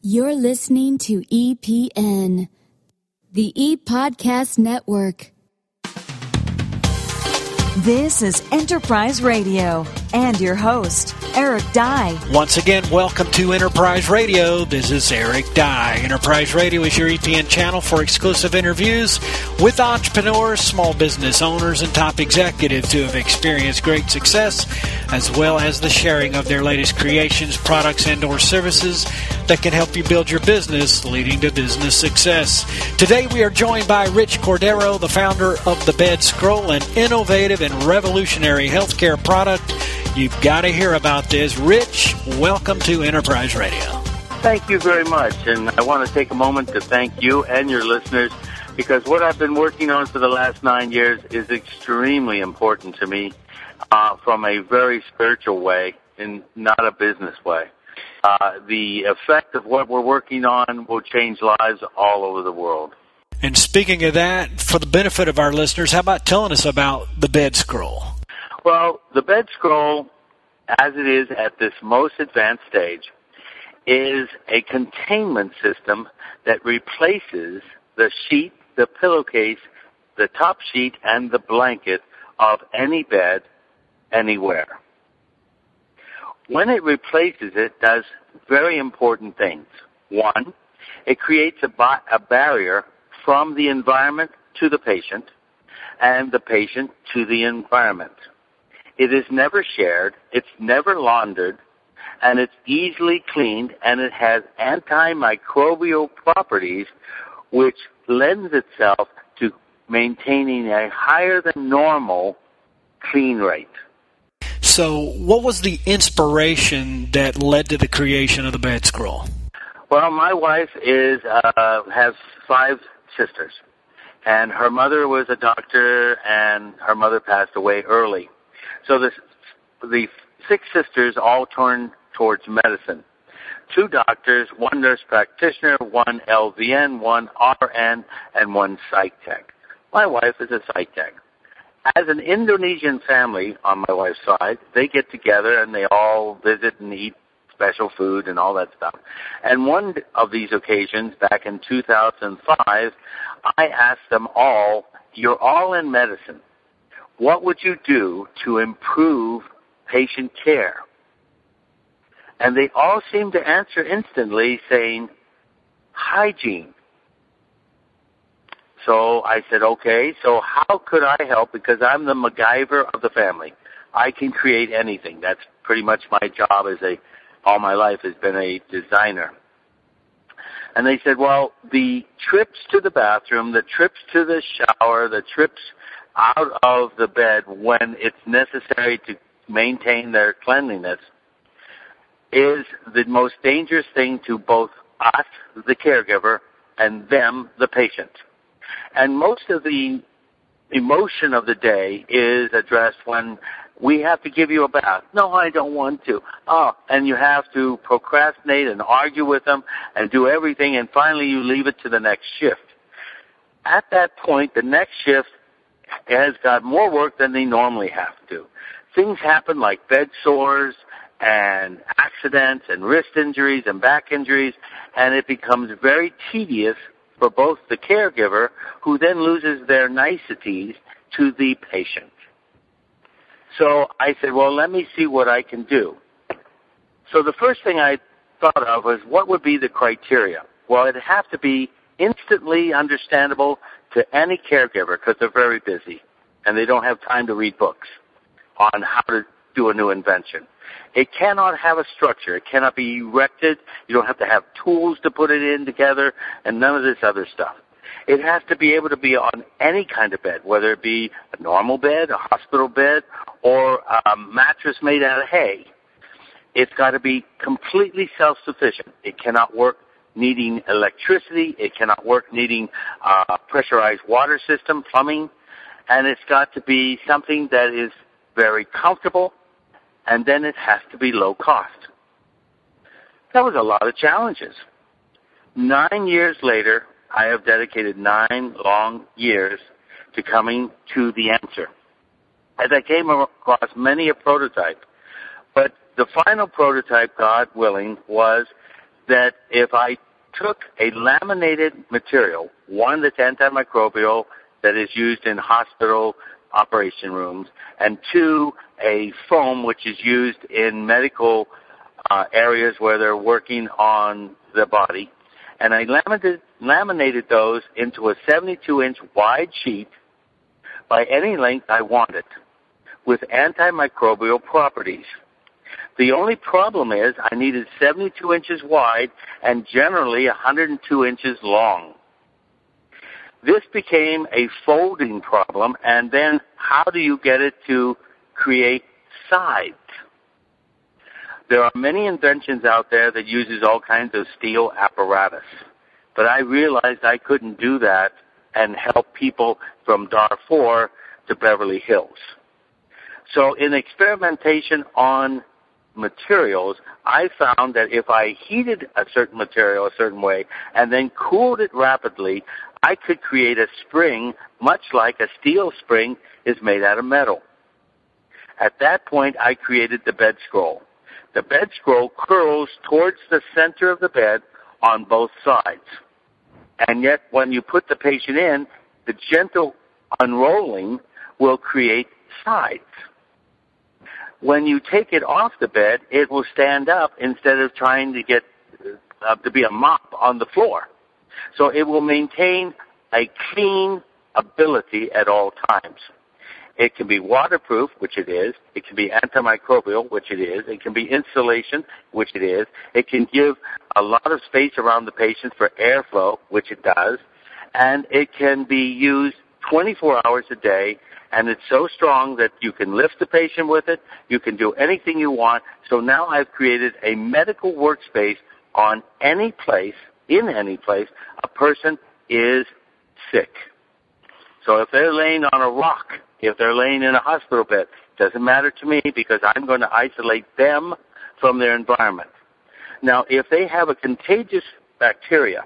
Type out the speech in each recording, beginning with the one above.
You're listening to EPN, the ePodcast Network. This is Enterprise Radio and your host, Eric Dye. Once again, welcome to Enterprise Radio. This is Eric Dye. Enterprise Radio is your EPN channel for exclusive interviews with entrepreneurs, small business owners, and top executives who have experienced great success, as well as the sharing of their latest creations, products, and/or services that can help you build your business, leading to business success. Today, we are joined by Rich Cordero, the founder of the Bed Scroll, an innovative and revolutionary healthcare product. You've got to hear about this. Rich, welcome to Enterprise Radio. Thank you very much, and I want to take a moment to thank you and your listeners, because what I've been working on for the last 9 years is extremely important to me from a very spiritual way and not a business way. The effect of what we're working on will change lives all over the world. And speaking of that, for the benefit of our listeners, how about telling us about the Bed Scroll? Well, the Bed Scroll, as it is at this most advanced stage, is a containment system that replaces the sheet, the pillowcase, the top sheet, and the blanket of any bed anywhere. When it replaces it, does very important things. One, it creates a barrier from the environment to the patient and the patient to the environment. It is never shared, it's never laundered, and it's easily cleaned, and it has antimicrobial properties which lends itself to maintaining a higher than normal clean rate. So what was the inspiration that led to the creation of the Bed Scroll? Well, my wife has 5 sisters, and her mother was a doctor, and her mother passed away early. So the 6 sisters all turned towards medicine. 2 doctors, 1 nurse practitioner, 1 LVN, 1 RN, and 1 psych tech. My wife is a psych tech. As an Indonesian family on my wife's side, they get together and they all visit and eat special food and all that stuff. And one of these occasions, back in 2005, I asked them all, you're all in medicine. What would you do to improve patient care? And they all seemed to answer instantly saying, hygiene. So I said, okay, so how could I help? Because I'm the MacGyver of the family. I can create anything. That's pretty much my job all my life has been a designer. And they said, well, the trips to the bathroom, the trips to the shower, the trips out of the bed when it's necessary to maintain their cleanliness is the most dangerous thing to both us, the caregiver, and them, the patient. And most of the emotion of the day is addressed when we have to give you a bath. No, I don't want to. Oh, and you have to procrastinate and argue with them and do everything, and finally you leave it to the next shift. At that point, the next shift has got more work than they normally have to do. Things happen like bed sores and accidents and wrist injuries and back injuries, and it becomes very tedious for both the caregiver, who then loses their niceties, to the patient. So I said, well, let me see what I can do. So the first thing I thought of was, what would be the criteria? Well, it'd have to be instantly understandable to any caregiver, because they're very busy and they don't have time to read books on how to do a new invention. It cannot have a structure. It cannot be erected. You don't have to have tools to put it in together and none of this other stuff. It has to be able to be on any kind of bed, whether it be a normal bed, a hospital bed, or a mattress made out of hay. It's got to be completely self-sufficient. It cannot work needing electricity. It cannot work needing pressurized water system, plumbing. And it's got to be something that is very comfortable, and then it has to be low cost. That was a lot of challenges. 9 years later, I have dedicated 9 long years to coming to the answer. As I came across many a prototype, but the final prototype, God willing, was that if I took a laminated material, one that's antimicrobial that is used in hospital operation rooms, and two, a foam which is used in medical areas where they're working on the body, and I laminated those into a 72-inch wide sheet by any length I wanted with antimicrobial properties. The only problem is I needed 72 inches wide and generally 102 inches long. This became a folding problem, and then how do you get it to create sides? There are many inventions out there that uses all kinds of steel apparatus, but I realized I couldn't do that and help people from Darfur to Beverly Hills. So in experimentation on materials, I found that if I heated a certain material a certain way and then cooled it rapidly, I could create a spring much like a steel spring is made out of metal. At that point, I created the bed scroll. The bed scroll curls towards the center of the bed on both sides. And yet, when you put the patient in, the gentle unrolling will create sides. When you take it off the bed, it will stand up instead of trying to get to be a mop on the floor. So it will maintain a clean ability at all times. It can be waterproof, which it is. It can be antimicrobial, which it is. It can be insulation, which it is. It can give a lot of space around the patient for airflow, which it does. And it can be used 24 hours a day, and it's so strong that you can lift the patient with it. You can do anything you want. So now I've created a medical workspace on any place, in any place, a person is sick. So if they're laying on a rock, if they're laying in a hospital bed, it doesn't matter to me because I'm going to isolate them from their environment. Now, if they have a contagious bacteria,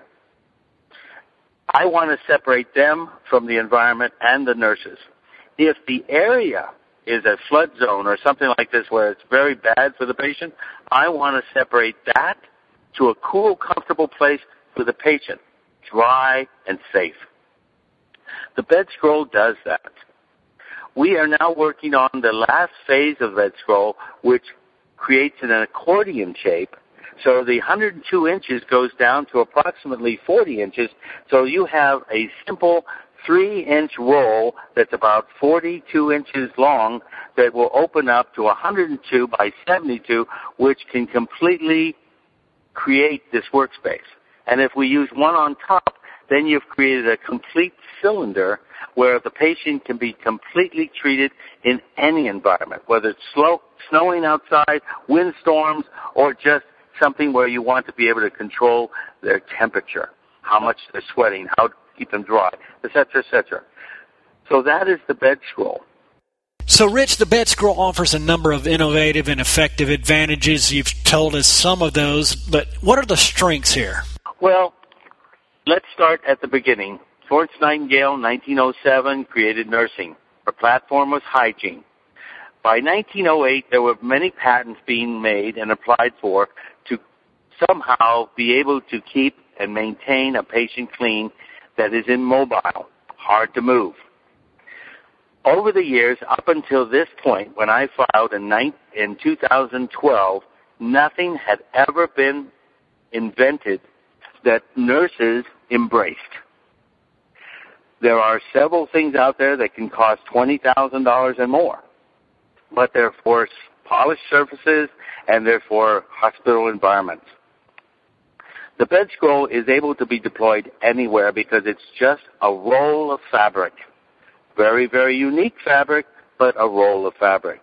I want to separate them from the environment and the nurses. If the area is a flood zone or something like this where it's very bad for the patient, I want to separate that to a cool, comfortable place for the patient, dry and safe. The bed scroll does that. We are now working on the last phase of bed scroll, which creates an accordion shape. So the 102 inches goes down to approximately 40 inches. So you have a simple 3-inch roll that's about 42 inches long that will open up to 102 by 72, which can completely create this workspace. And if we use one on top, then you've created a complete cylinder where the patient can be completely treated in any environment, whether it's snowing outside, windstorms, or just something where you want to be able to control their temperature, how much they're sweating, how to keep them dry, et cetera, et cetera. So that is the bed scroll. So, Rich, the bed scroll offers a number of innovative and effective advantages. You've told us some of those, but what are the strengths here? Well, let's start at the beginning. Florence Nightingale, 1907, created nursing. Her platform was hygiene. By 1908, there were many patents being made and applied for to somehow be able to keep and maintain a patient clean that is immobile, hard to move. Over the years, up until this point, when I filed in 2012, nothing had ever been invented that nurses embraced. There are several things out there that can cost $20,000 and more, but they're for polished surfaces and they're for hospital environments. The bed scroll is able to be deployed anywhere because it's just a roll of fabric. Very, very unique fabric, but a roll of fabric.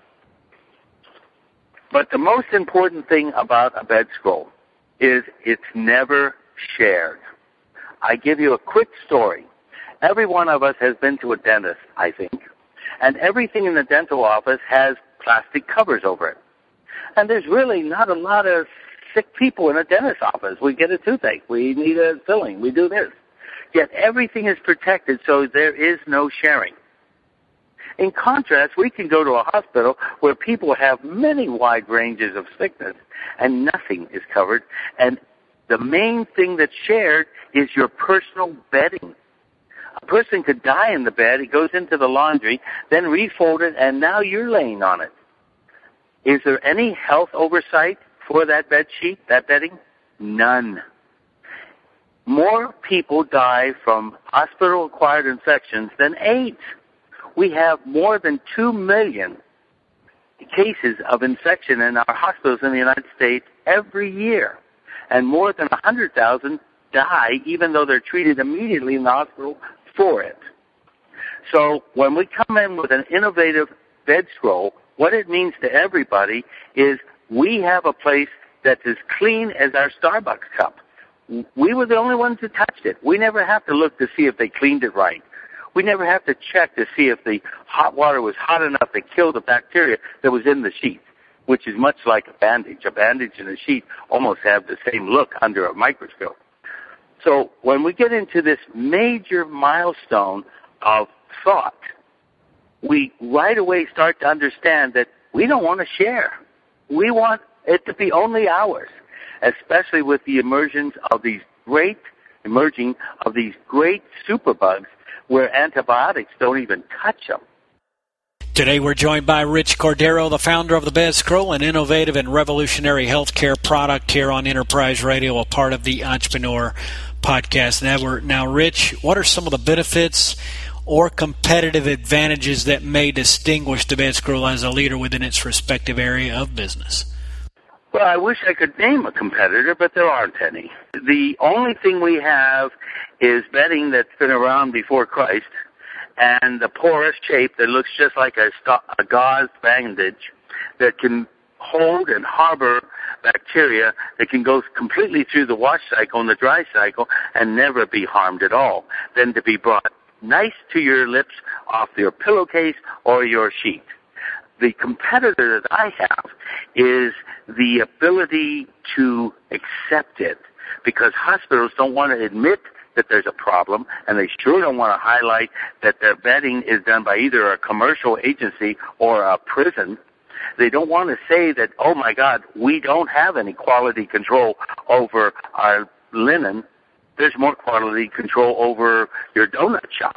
But the most important thing about a bed scroll is it's never shared. I give you a quick story. Every one of us has been to a dentist, I think, and everything in the dental office has plastic covers over it. And there's really not a lot of sick people in a dentist's office. We get a toothache. We need a filling. We do this. Yet everything is protected, so there is no sharing. In contrast, we can go to a hospital where people have many wide ranges of sickness and nothing is covered, and The main thing that's shared is your personal bedding. A person could die in the bed, it goes into the laundry, then refold it, and now you're laying on it. Is there any health oversight for that bed sheet, that bedding? None. More people die from hospital-acquired infections than AIDS. We have more than 2 million cases of infection in our hospitals in the United States every year. And more than 100,000 die even though they're treated immediately in the hospital for it. So when we come in with an innovative bed scroll, what it means to everybody is we have a place that's as clean as our Starbucks cup. We were the only ones who touched it. We never have to look to see if they cleaned it right. We never have to check to see if the hot water was hot enough to kill the bacteria that was in the sheet, which is much like a bandage. A bandage and a sheet almost have the same look under a microscope. So when we get into this major milestone of thought, we right away start to understand that we don't want to share. We want it to be only ours, especially with the emerging of these great superbugs where antibiotics don't even touch them. Today we're joined by Rich Cordero, the founder of the Bed Scroll, an innovative and revolutionary healthcare product here on Enterprise Radio, a part of the Entrepreneur Podcast Network. Now, Rich, what are some of the benefits or competitive advantages that may distinguish the Bed Scroll as a leader within its respective area of business? Well, I wish I could name a competitor, but there aren't any. The only thing we have is bedding that's been around before Christ, and the porous shape that looks just like a gauze bandage that can hold and harbor bacteria that can go completely through the wash cycle and the dry cycle and never be harmed at all, then to be brought nice to your lips off your pillowcase or your sheet. The competitor that I have is the ability to accept it, because hospitals don't want to admit that there's a problem, and they sure don't want to highlight that their bedding is done by either a commercial agency or a prison. They don't want to say that, oh my God, we don't have any quality control over our linen. There's more quality control over your donut shop.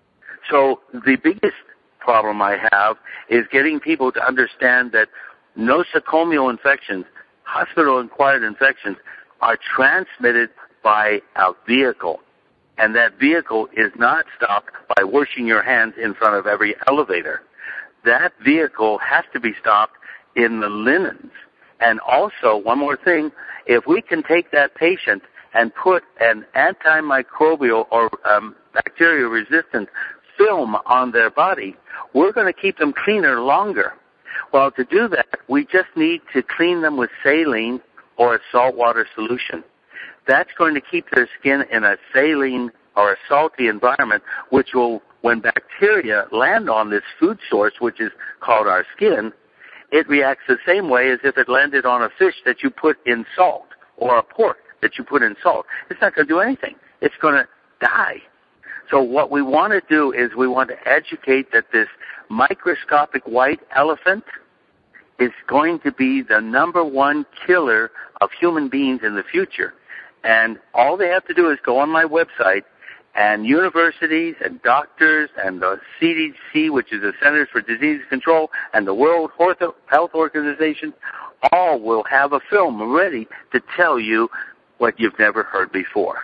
So the biggest problem I have is getting people to understand that nosocomial infections, hospital-acquired infections, are transmitted by a vehicle, and that vehicle is not stopped by washing your hands in front of every elevator. That vehicle has to be stopped in the linens. And also, one more thing, if we can take that patient and put an antimicrobial or bacteria-resistant film on their body, we're going to keep them cleaner longer. Well, to do that, we just need to clean them with saline or a saltwater solution. That's going to keep their skin in a saline or a salty environment, which will, when bacteria land on this food source, which is called our skin, it reacts the same way as if it landed on a fish that you put in salt or a pork that you put in salt. It's not going to do anything. It's going to die. So what we want to do is we want to educate that this microscopic white elephant is going to be the number one killer of human beings in the future. And all they have to do is go on my website, and universities and doctors and the CDC, which is the Centers for Disease Control, and the World Health Organization, all will have a film ready to tell you what you've never heard before.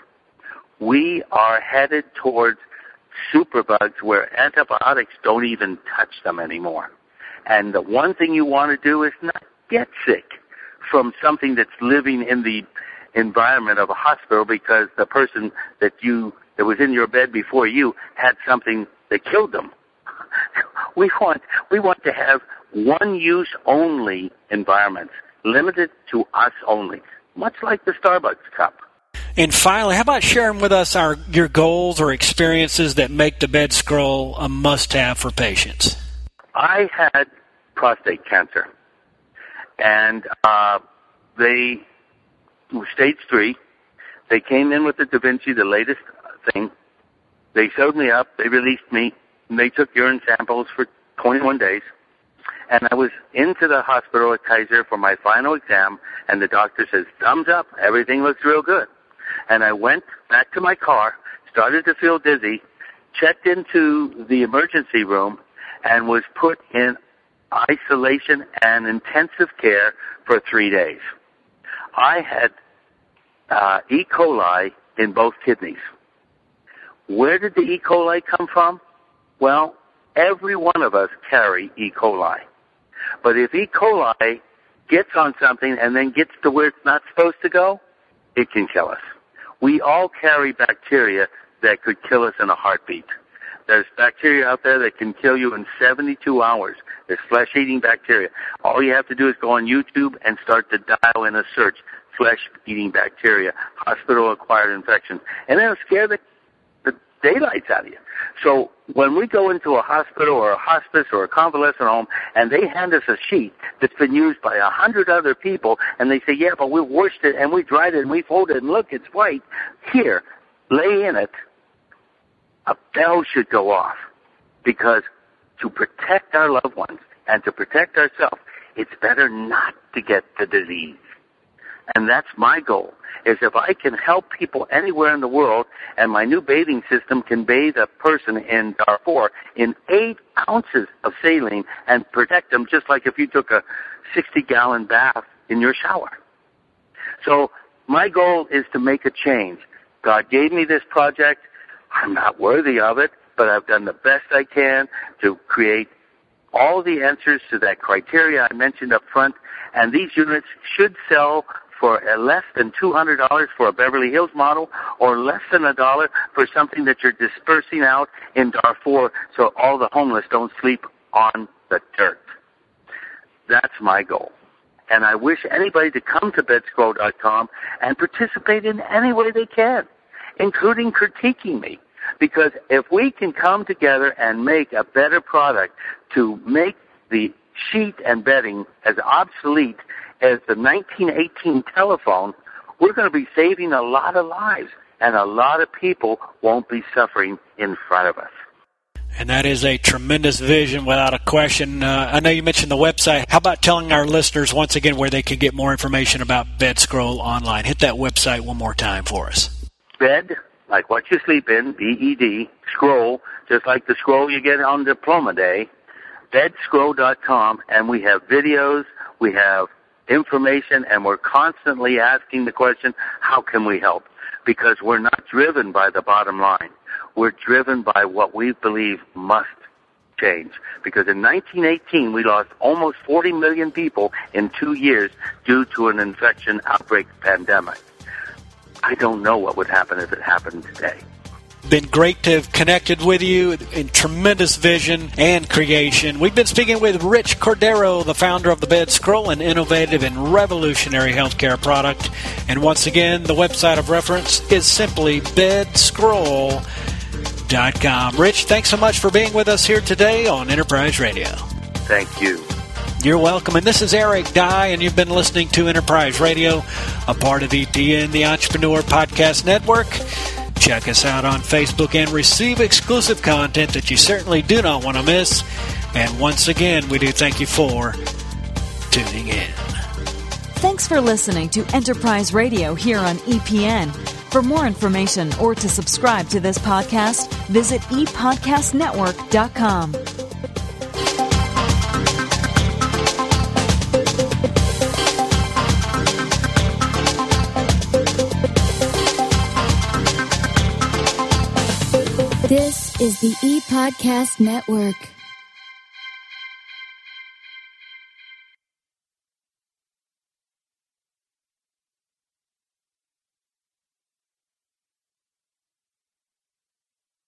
We are headed towards superbugs where antibiotics don't even touch them anymore. And the one thing you want to do is not get sick from something that's living in the environment of a hospital because the person that was in your bed before you had something that killed them. We want to have one-use only environments, limited to us only, much like the Starbucks cup. And finally, how about sharing with us your goals or experiences that make the Bed Scroll a must-have for patients? I had prostate cancer, and they were stage 3. They came in with the Da Vinci, the latest thing. They showed me up. They released me, and they took urine samples for 21 days. And I was into the hospital at Kaiser for my final exam, and the doctor says, thumbs up, everything looks real good. And I went back to my car, started to feel dizzy, checked into the emergency room, and was put in isolation and intensive care for 3 days. I had E. coli in both kidneys. Where did the E. coli come from? Well, every one of us carry E. coli. But if E. coli gets on something and then gets to where it's not supposed to go, it can kill us. We all carry bacteria that could kill us in a heartbeat. There's bacteria out there that can kill you in 72 hours. There's flesh-eating bacteria. All you have to do is go on YouTube and start to dial in a search, flesh-eating bacteria, hospital-acquired infections, and it'll scare the daylights out of you. So when we go into a hospital or a hospice or a convalescent home and they hand us a sheet that's been used by 100 other people and they say, yeah, but we washed it and we dried it and we folded it and look, it's white. Here, lay in it. A bell should go off, because to protect our loved ones and to protect ourselves, it's better not to get the disease. And that's my goal, is if I can help people anywhere in the world, and my new bathing system can bathe a person in Darfur in 8 ounces of saline and protect them just like if you took a 60-gallon bath in your shower. So my goal is to make a change. God gave me this project. I'm not worthy of it, but I've done the best I can to create all the answers to that criteria I mentioned up front, and these units should sell for less than $200 for a Beverly Hills model, or less than $1 for something that you're dispersing out in Darfur so all the homeless don't sleep on the dirt. That's my goal. And I wish anybody to come to bedscroll.com and participate in any way they can, including critiquing me. Because if we can come together and make a better product to make the sheet and bedding as obsolete as the 1918 telephone, we're going to be saving a lot of lives, and a lot of people won't be suffering in front of us. And that is a tremendous vision, without a question. I know you mentioned the website. How about telling our listeners once again where they can get more information about BedScroll online? Hit that website one more time for us. Bed, like what you sleep in, B-E-D, scroll, just like the scroll you get on Diploma Day, bedscroll.com, and we have videos, we have information, and we're constantly asking the question, how can we help? Because we're not driven by the bottom line. We're driven by what we believe must change. Because in 1918, we lost almost 40 million people in 2 years due to an infection outbreak pandemic. I don't know what would happen if it happened today. Been great to have connected with you in tremendous vision and creation. We've been speaking with Rich Cordero, the founder of the BedScroll, an innovative and revolutionary healthcare product. And once again, the website of reference is simply bedscroll.com. Rich, thanks so much for being with us here today on Enterprise Radio. Thank you. You're welcome. And this is Eric Dye, and you've been listening to Enterprise Radio, a part of EPN, the Entrepreneur Podcast Network. Check us out on Facebook and receive exclusive content that you certainly do not want to miss. And once again, we do thank you for tuning in. Thanks for listening to Enterprise Radio here on EPN. For more information or to subscribe to this podcast, visit epodcastnetwork.com. This is the ePodcast Network.